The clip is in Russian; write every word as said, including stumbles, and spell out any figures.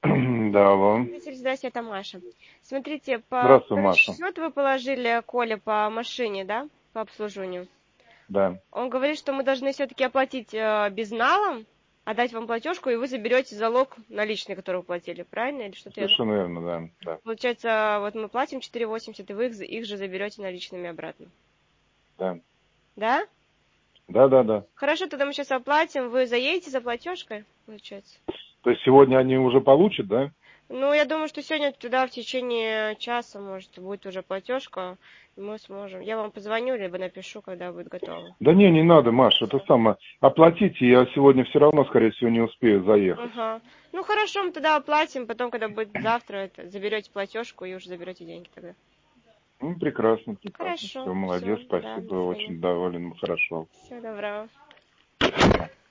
Да, алло. Здравствуйте, это Маша. Смотрите, по Здравствуй, Маша. счет вы положили Коле по машине, да, по обслуживанию. Да. Он говорит, что мы должны все-таки оплатить э, безналом, отдать вам платежку, и вы заберете залог наличный, который вы платили, правильно? Или что-то я... Совершенно верно, да. да. Получается, вот мы платим четыре восемьдесят, и вы их, их же заберете наличными обратно. Да. Да? Да, да, да. Хорошо, тогда мы сейчас оплатим. Вы заедете за платежкой, получается? То есть сегодня они уже получат, да? Ну, я думаю, что сегодня туда в течение часа, может, будет уже платежка, и мы сможем. Я вам позвоню, либо напишу, когда будет готово. Да не, не надо, Маша, это самое. Оплатите, я сегодня все равно, скорее всего, не успею заехать. Ага. Ну, хорошо, мы тогда оплатим, потом, когда будет завтра, это, заберете платежку и уже заберете деньги тогда. Ну, прекрасно, прекрасно. Хорошо, Все, молодец, все, да, спасибо, до свидания. очень доволен, хорошо. Всего доброго.